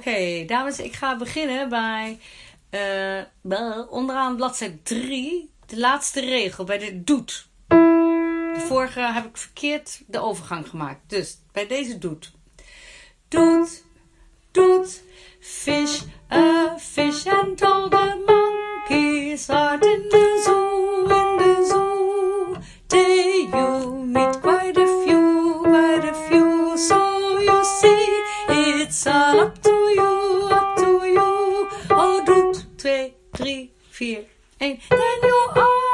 Oké, dames, ik ga beginnen bij onderaan bladzijde 3, de laatste regel, bij de doet. De vorige heb ik verkeerd de overgang gemaakt, dus bij deze doet. Doet, doet, fish, a fish and all the monkeys are in the zoo, in the zoo. Day you meet quite a few, so you see, it's all up to you, up to you. Oh, doet, 2, 3, 4, 1, then you are